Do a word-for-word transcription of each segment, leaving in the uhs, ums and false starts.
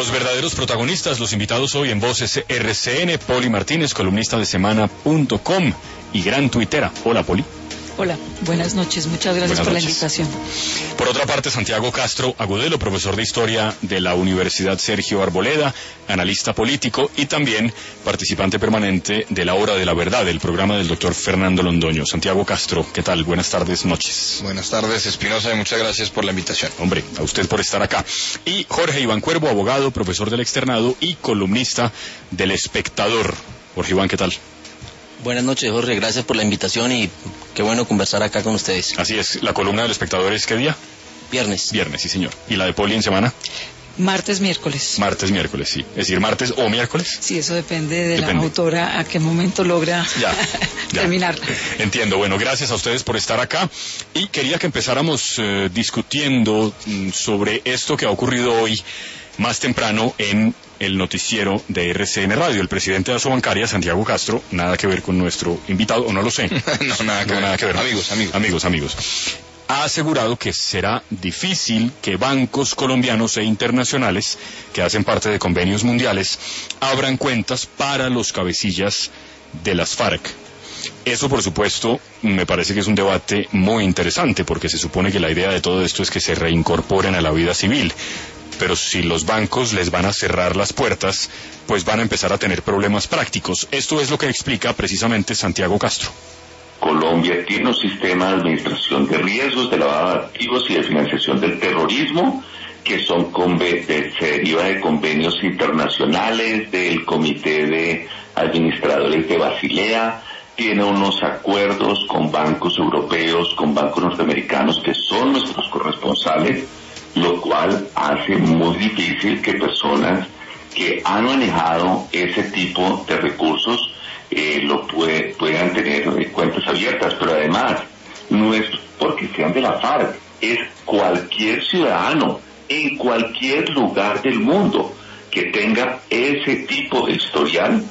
Los verdaderos protagonistas, los invitados hoy en Voces R C N, Poli Martínez, columnista de semana punto com y gran tuitera. Hola, Poli. Hola, buenas noches, muchas gracias buenas por noches. La invitación. Por otra parte, Santiago Castro Agudelo, profesor de Historia de la Universidad Sergio Arboleda, analista político y también participante permanente de La Hora de la Verdad, el programa del doctor Fernando Londoño. Santiago Castro, ¿qué tal? Buenas tardes, noches. Buenas tardes, Espinosa, y muchas gracias por la invitación. Hombre, a usted por estar acá. Y Jorge Iván Cuervo, abogado, profesor del externado y columnista del Espectador. Jorge Iván, ¿qué tal? Buenas noches, Jorge, gracias por la invitación y qué bueno conversar acá con ustedes. Así es, la columna del Espectador es ¿qué día? Viernes. Viernes, sí señor. ¿Y la de Poli en semana? Martes, miércoles. Martes, miércoles, sí. Es decir, martes o miércoles. Sí, eso depende de depende. la autora a qué momento logra ya, ya. terminarla. Entiendo. Bueno, gracias a ustedes por estar acá. Y quería que empezáramos eh, discutiendo mm, sobre esto que ha ocurrido hoy más temprano en el noticiero de R C N Radio. El presidente de Asobancaria, Santiago Castro, nada que ver con nuestro invitado, o no lo sé. no, nada que, no, ver. nada que ver. Amigos, amigos. Amigos, amigos. Ha asegurado que será difícil que bancos colombianos e internacionales que hacen parte de convenios mundiales abran cuentas para los cabecillas de las FARC. Eso, por supuesto, me parece que es un debate muy interesante, porque se supone que la idea de todo esto es que se reincorporen a la vida civil. Pero si los bancos les van a cerrar las puertas, pues van a empezar a tener problemas prácticos. Esto es lo que explica precisamente Santiago Castro. Colombia tiene un sistema de administración de riesgos, de lavado de activos y de financiación del terrorismo, que son conve- de, se deriva de convenios internacionales, del Comité de Administradores de Basilea, tiene unos acuerdos con bancos europeos, con bancos norteamericanos, que son nuestros corresponsales, lo cual hace muy difícil que personas que han manejado ese tipo de recursos eh, lo puede, puedan tener eh, cuentas abiertas. Pero además, no es porque sean de la FARC, es cualquier ciudadano en cualquier lugar del mundo que tenga ese tipo de historial.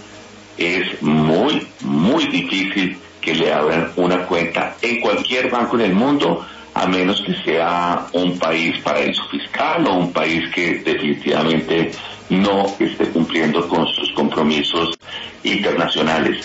Es muy, muy difícil que le abran una cuenta en cualquier banco en el mundo, a menos que sea un país paraíso fiscal o un país que definitivamente no esté cumpliendo con sus compromisos internacionales.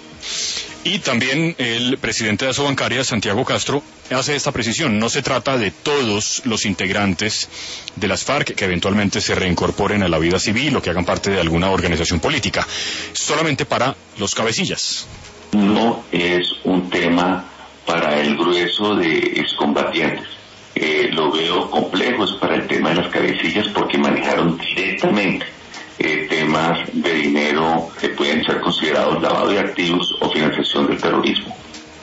Y también el presidente de Asobancaria, Santiago Castro, hace esta precisión. No se trata de todos los integrantes de las FARC que eventualmente se reincorporen a la vida civil o que hagan parte de alguna organización política, solamente para los cabecillas. No es un tema para el grueso de excombatientes. Eh, lo veo complejo, es para el tema de las cabecillas, porque manejaron directamente eh, temas de dinero que pueden ser considerados lavado de activos o financiación del terrorismo.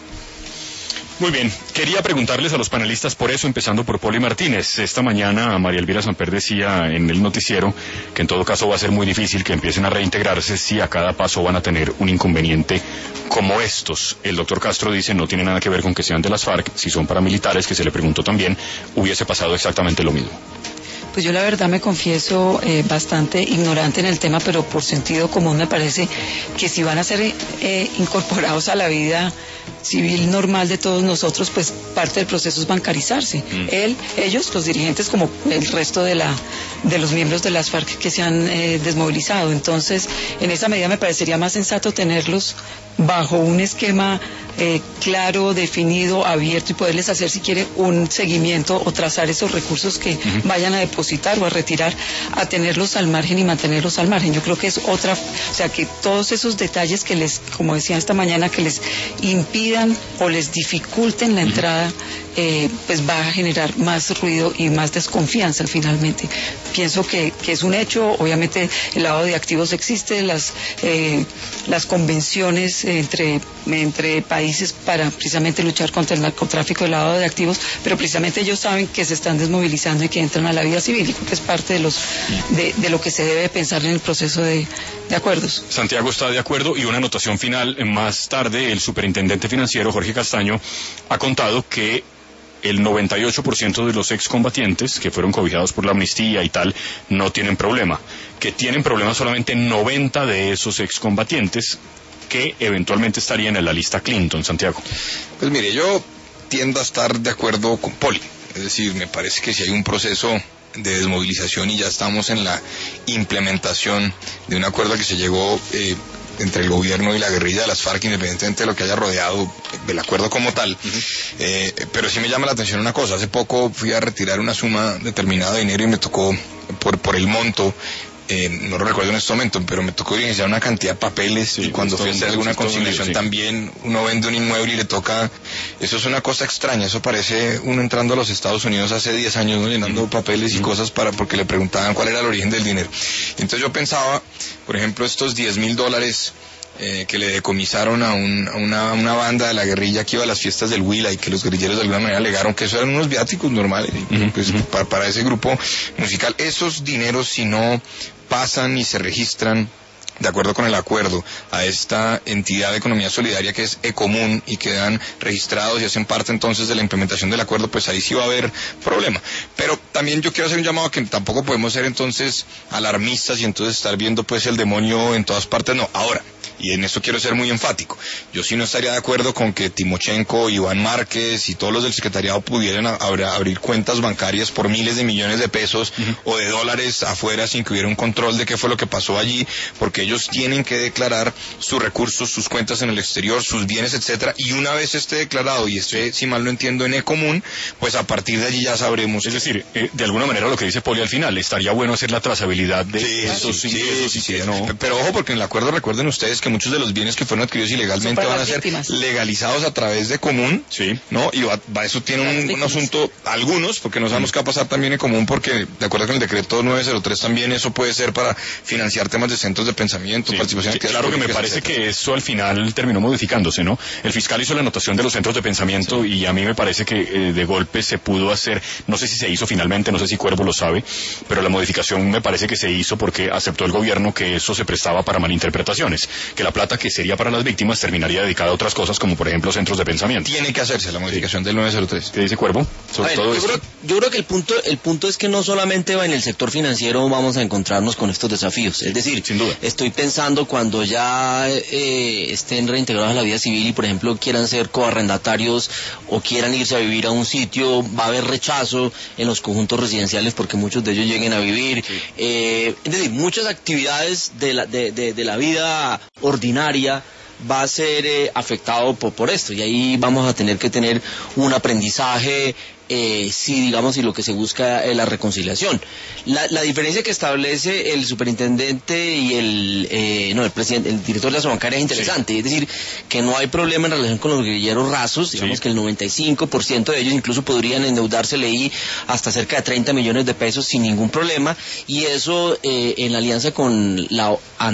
Muy bien, quería preguntarles a los panelistas por eso, empezando por Poli Martínez. Esta mañana María Elvira Samper decía en el noticiero que en todo caso va a ser muy difícil que empiecen a reintegrarse si a cada paso van a tener un inconveniente como estos. El doctor Castro dice no tiene nada que ver con que sean de las FARC, si son paramilitares, que se le preguntó también, hubiese pasado exactamente lo mismo. Pues yo la verdad me confieso eh, bastante ignorante en el tema, pero por sentido común me parece que si van a ser eh, incorporados a la vida civil normal de todos nosotros, pues parte del proceso es bancarizarse. Mm. Él, ellos, los dirigentes, como el resto de la de los miembros de las FARC que se han eh, desmovilizado. Entonces, en esa medida me parecería más sensato tenerlos bajo un esquema eh, claro, definido, abierto, y poderles hacer, si quiere, un seguimiento o trazar esos recursos que uh-huh. vayan a depositar o a retirar, a tenerlos al margen y mantenerlos al margen. Yo creo que es otra, o sea, que todos esos detalles que les, como decía esta mañana, que les impidan o les dificulten la entrada, eh, pues va a generar más ruido y más desconfianza finalmente. Pienso que, que es un hecho. Obviamente el lavado de activos existe, las eh, las convenciones entre entre países para precisamente luchar contra el narcotráfico y el lavado de activos, pero precisamente ellos saben que se están desmovilizando y que entran a la vida civil, y creo que es parte de los de, de lo que se debe pensar en el proceso de, de acuerdos. Santiago está de acuerdo, y una anotación final: más tarde el superintendente financiero Jorge Castaño ha contado que el noventa y ocho por ciento de los excombatientes que fueron cobijados por la amnistía y tal no tienen problema, que tienen problema solamente noventa de esos excombatientes que eventualmente estarían en la lista Clinton. Santiago. Pues mire, yo tiendo a estar de acuerdo con Poli, es decir, me parece que si hay un proceso de desmovilización y ya estamos en la implementación de un acuerdo que se llegó eh, entre el gobierno y la guerrilla de las FARC, independientemente de lo que haya rodeado el acuerdo como tal. Uh-huh. eh, pero sí me llama la atención una cosa. Hace poco fui a retirar una suma determinada de dinero y me tocó, por, por el monto, Eh, no lo recuerdo en este momento, pero me tocó diligenciar una cantidad de papeles, sí, y cuando fui a hacer alguna consignación sí. también uno vende un inmueble y le toca, eso es una cosa extraña, eso parece uno entrando a los Estados Unidos hace diez años, ¿no? llenando mm. papeles y mm. cosas para porque le preguntaban cuál era el origen del dinero. Entonces yo pensaba, por ejemplo, estos diez mil dólares Eh, que le decomisaron a, un, a una, una banda de la guerrilla que iba a las fiestas del Huila y que los guerrilleros de alguna manera alegaron que eso eran unos viáticos normales, uh-huh, pues, uh-huh. para, para ese grupo musical. Esos dineros, si no pasan y se registran de acuerdo con el acuerdo a esta entidad de economía solidaria que es Ecomún y quedan registrados y hacen parte entonces de la implementación del acuerdo, pues ahí sí va a haber problema. Pero también yo quiero hacer un llamado a que tampoco podemos ser entonces alarmistas y entonces estar viendo pues el demonio en todas partes, no. Ahora, y en eso quiero ser muy enfático, yo sí no estaría de acuerdo con que Timochenko, Iván Márquez y todos los del secretariado pudieran a, a, abrir cuentas bancarias por miles de millones de pesos uh-huh. o de dólares afuera sin que hubiera un control de qué fue lo que pasó allí, porque ellos tienen que declarar sus recursos, sus cuentas en el exterior, sus bienes, etcétera, y una vez esté declarado y esté, si mal no entiendo, en Ecomún, pues a partir de allí ya sabremos. Es decir, eh, de alguna manera lo que dice Poli al final, estaría bueno hacer la trazabilidad de sí, esos sí, ingresos sí, sí, y sí, no. Pero ojo, porque en el acuerdo recuerden ustedes que muchos de los bienes que fueron adquiridos ilegalmente van a ser víctimas. legalizados a través de Ecomún, sí. ¿no? Y va, va, eso tiene un, un asunto, algunos, porque no sabemos mm. qué va a pasar también en Ecomún, porque de acuerdo con el decreto nueve cero tres también eso puede ser para financiar temas de centros de pensamiento, sí. participación. Sí, claro que me parece etcétera. que eso al final terminó modificándose, ¿no? El fiscal hizo la anotación de los centros de pensamiento sí. y a mí me parece que eh, de golpe se pudo hacer, no sé si se hizo finalmente, no sé si Cuervo lo sabe, pero la modificación me parece que se hizo porque aceptó el gobierno que eso se prestaba para malinterpretaciones, que la plata que sería para las víctimas terminaría dedicada a otras cosas como por ejemplo centros de pensamiento. Tiene que hacerse la modificación sí. del nueve cero tres. ¿Qué dice Cuervo? Sobre ver, todo yo, esto. creo, yo creo que el punto, el punto es que no solamente en el sector financiero vamos a encontrarnos con estos desafíos, es decir, sin duda. Estoy pensando cuando ya eh, estén reintegrados a la vida civil y por ejemplo quieran ser coarrendatarios o quieran irse a vivir a un sitio, va a haber rechazo en los conjuntos residenciales porque muchos de ellos lleguen a vivir, sí. eh, es decir, muchas actividades de la, de, de, de la vida ordinaria va a ser eh, afectado por, por esto y ahí vamos a tener que tener un aprendizaje eh, si digamos si lo que se busca es la reconciliación. La, la diferencia que establece el superintendente y el eh, no el presidente, el director de la bancaria es interesante, sí. Es decir, que no hay problema en relación con los guerrilleros rasos, digamos sí. que el noventa y cinco por ciento de ellos incluso podrían endeudarse, leí, hasta cerca de treinta millones de pesos sin ningún problema, y eso eh, en alianza con la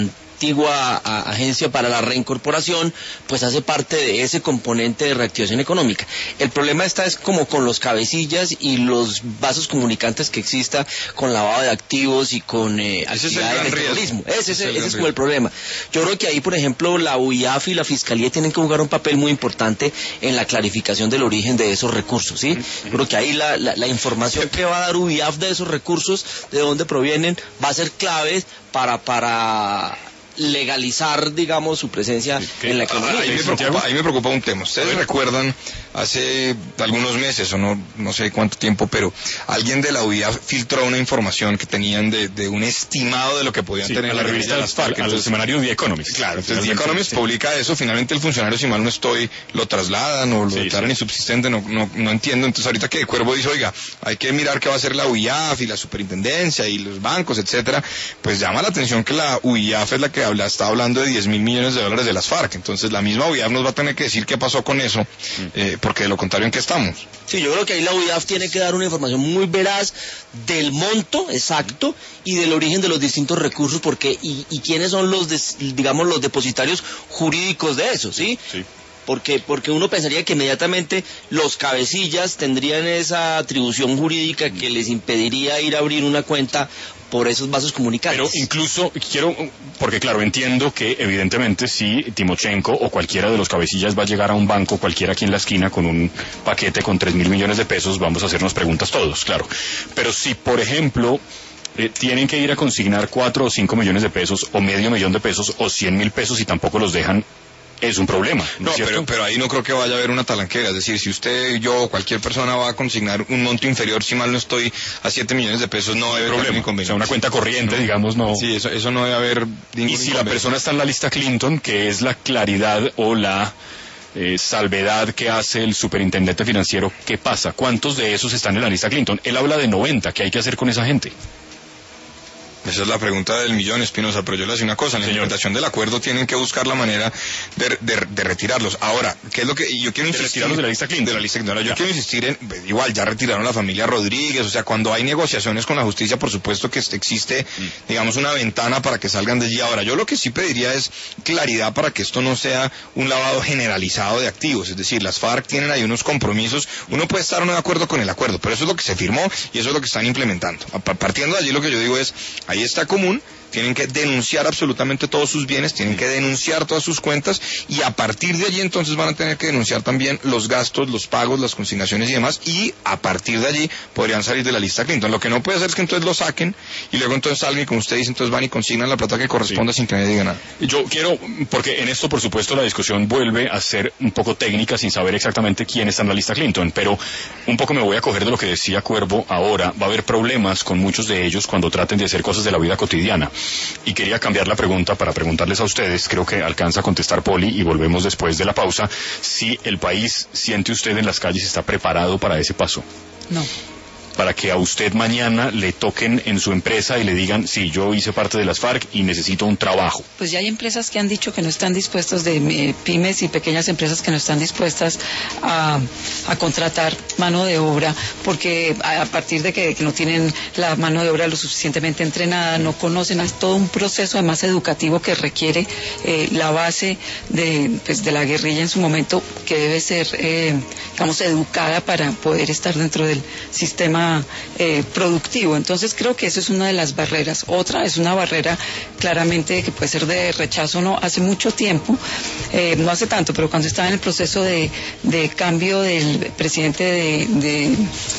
antigua a, agencia para la reincorporación, pues hace parte de ese componente de reactivación económica. El problema está es como con los cabecillas y los vasos comunicantes que exista con lavado de activos y con eh, actividades de terrorismo. Ese, ese, ese, ese es como el problema. Yo creo que ahí, por ejemplo, la U I A F y la Fiscalía tienen que jugar un papel muy importante en la clarificación del origen de esos recursos, ¿sí? Yo creo que ahí la, la, la información que va a dar U I A F de esos recursos, de dónde provienen, va a ser clave para para legalizar, digamos, su presencia ¿Qué? en la economía. Ahí me, preocupa, ahí me preocupa un tema. Ustedes recuerdan, hace algunos meses, o no, no sé cuánto tiempo, pero alguien de la U I A filtró una información que tenían de, de un estimado de lo que podían sí, tener en la revista de las FARC. Al semanario The Economist. Claro, entonces The Economist sí. publica eso, finalmente el funcionario, si mal no estoy, lo trasladan o lo sí, declaran sí. insubsistente, no, no, no entiendo. Entonces ahorita que Cuervo dice, oiga, hay que mirar qué va a hacer la U I A F y la superintendencia y los bancos, etcétera, pues llama la atención que la U I A F es la que habla, está hablando de diez mil millones de dólares de las FARC, entonces la misma U I A F nos va a tener que decir qué pasó con eso, eh, porque de lo contrario, ¿en qué estamos? Sí, yo creo que ahí la U I A F tiene que dar una información muy veraz del monto exacto y del origen de los distintos recursos, porque y, y quiénes son los, des, digamos, los depositarios jurídicos de eso, ¿sí? Sí. Porque, porque uno pensaría que inmediatamente los cabecillas tendrían esa atribución jurídica que les impediría ir a abrir una cuenta por esos vasos comunicantes. Pero incluso quiero, porque claro, entiendo que evidentemente si Timochenko o cualquiera de los cabecillas va a llegar a un banco, cualquiera aquí en la esquina con un paquete con tres mil millones de pesos, vamos a hacernos preguntas todos, claro. Pero si, por ejemplo, Eh, tienen que ir a consignar cuatro o cinco millones de pesos o medio millón de pesos o cien mil pesos y tampoco los dejan, es un problema, ¿no, no es cierto? pero, pero ahí no creo que vaya a haber una talanquera, es decir, si usted, yo o cualquier persona va a consignar un monto inferior, si mal no estoy, a siete millones de pesos, no debe haber problema. O sea, una cuenta corriente, no, digamos, no. Sí, eso, eso no debe haber ningún Y si la persona está en la lista Clinton, que es la claridad o la eh, salvedad que hace el superintendente financiero, ¿qué pasa? ¿Cuántos de esos están en la lista Clinton? Él habla de noventa, ¿qué hay que hacer con esa gente? Esa es la pregunta del millón, Espinosa, pero yo le decía una cosa, en la implementación del acuerdo tienen que buscar la manera de, de, de retirarlos. Ahora, ¿qué es lo que yo quiero insistir? De retirarlos de la lista Clinton. De la lista Clinton. Yo ya. quiero insistir en, igual, ya retiraron a la familia Rodríguez, o sea, cuando hay negociaciones con la justicia, por supuesto que existe, mm. digamos, una ventana para que salgan de allí. Ahora, yo lo que sí pediría es claridad para que esto no sea un lavado generalizado de activos, es decir, las FARC tienen ahí unos compromisos, uno puede estar o no de acuerdo con el acuerdo, pero eso es lo que se firmó y eso es lo que están implementando. Partiendo de allí, lo que yo digo es, ahí está común, tienen que denunciar absolutamente todos sus bienes, tienen que denunciar todas sus cuentas y a partir de allí entonces van a tener que denunciar también los gastos, los pagos, las consignaciones y demás y a partir de allí podrían salir de la lista Clinton. Lo que no puede hacer es que entonces lo saquen y luego entonces salgan y como usted dice, entonces van y consignan la plata que corresponda sí. sin que nadie diga nada. Yo quiero, porque en esto por supuesto la discusión vuelve a ser un poco técnica sin saber exactamente quién está en la lista Clinton, pero un poco me voy a coger de lo que decía Cuervo ahora, va a haber problemas con muchos de ellos cuando traten de hacer cosas de la vida cotidiana. Y quería cambiar la pregunta para preguntarles a ustedes, creo que alcanza a contestar Poli y volvemos después de la pausa, si el país, siente usted en las calles, está preparado para ese paso. No. Para que a usted mañana le toquen en su empresa y le digan, sí, yo hice parte de las FARC y necesito un trabajo. Pues ya hay empresas que han dicho que no están dispuestos, de eh, pymes y pequeñas empresas que no están dispuestas a, a contratar mano de obra, porque a, a partir de que, que no tienen la mano de obra lo suficientemente entrenada, no conocen, es todo un proceso además educativo que requiere eh, la base de, pues, de la guerrilla en su momento, que debe ser, eh, digamos, educada para poder estar dentro del sistema Eh, productivo. Entonces creo que eso es una de las barreras. Otra es una barrera claramente que puede ser de rechazo, no hace mucho tiempo, eh, no hace tanto, pero cuando estaba en el proceso de, de cambio del presidente de, de,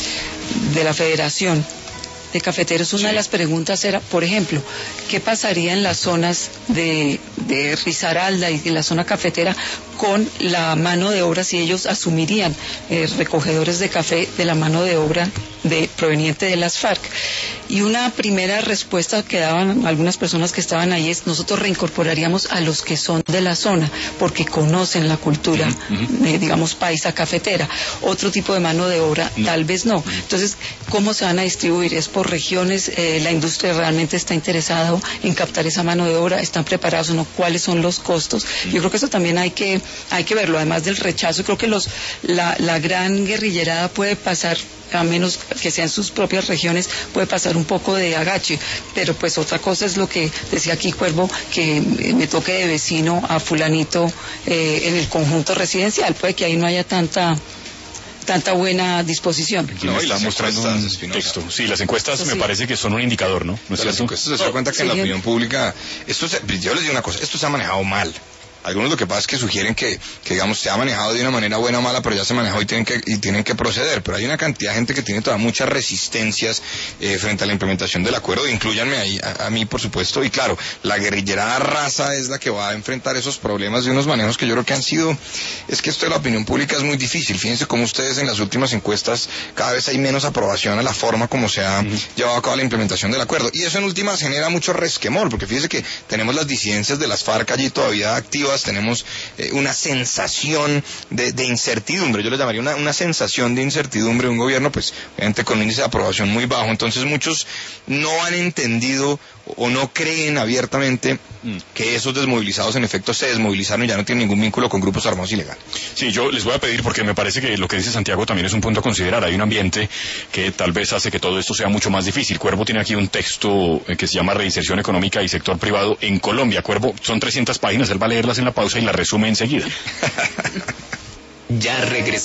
de la Federación de Cafeteros, una sí. de las preguntas era, por ejemplo, ¿qué pasaría en las zonas de, de Risaralda y de la zona cafetera con la mano de obra si ellos asumirían eh, recogedores de café de la mano de obra de, proveniente de las FARC? Y una primera respuesta que daban algunas personas que estaban ahí es, nosotros reincorporaríamos a los que son de la zona, porque conocen la cultura, uh-huh. eh, digamos, paisa cafetera. Otro tipo de mano de obra, no. tal vez no. Entonces, ¿cómo se van a distribuir? ¿Es por regiones? Eh, ¿La industria realmente está interesada en captar esa mano de obra? ¿Están preparados o no? ¿Cuáles son los costos? Uh-huh. Yo creo que eso también hay que, hay que verlo, además del rechazo. Creo que los, la, la gran guerrillerada puede pasar, a menos que sean sus propias regiones, puede pasar un poco de agache, pero pues otra cosa es lo que decía aquí Cuervo, que me toque de vecino a fulanito eh, en el conjunto residencial, puede que ahí no haya tanta tanta buena disposición. Aquí no, y está mostrando un texto. Sí, las encuestas eso me sí. parece que son un indicador, ¿no? ¿No es las cierto? encuestas se da cuenta que sí, en la opinión pública, esto se, yo les digo una cosa, esto se ha manejado mal. Algunos lo que pasa es que sugieren que, que digamos, se ha manejado de una manera buena o mala, pero ya se manejó y tienen que, y tienen que proceder. Pero hay una cantidad de gente que tiene todavía muchas resistencias eh, frente a la implementación del acuerdo. Inclúyanme ahí, a, a mí, por supuesto. Y claro, la guerrillerada raza es la que va a enfrentar esos problemas de unos manejos que yo creo que han sido... Es que esto de la opinión pública es muy difícil. Fíjense cómo ustedes en las últimas encuestas cada vez hay menos aprobación a la forma como se ha uh-huh. llevado a cabo la implementación del acuerdo. Y eso en últimas genera mucho resquemor, porque fíjense que tenemos las disidencias de las FARC allí todavía activas, tenemos... una sensación de, de incertidumbre, yo le llamaría una, una sensación de incertidumbre de un gobierno, pues obviamente con un índice de aprobación muy bajo. Entonces muchos no han entendido o no creen abiertamente mm. que esos desmovilizados en efecto se desmovilizaron y ya no tienen ningún vínculo con grupos armados ilegales. Sí, yo les voy a pedir, porque me parece que lo que dice Santiago también es un punto a considerar. Hay un ambiente que tal vez hace que todo esto sea mucho más difícil. Cuervo tiene aquí un texto que se llama Reinserción Económica y Sector Privado en Colombia. Cuervo, son trescientas páginas, él va a leerlas en la pausa y las resume enseguida. Ya regresamos.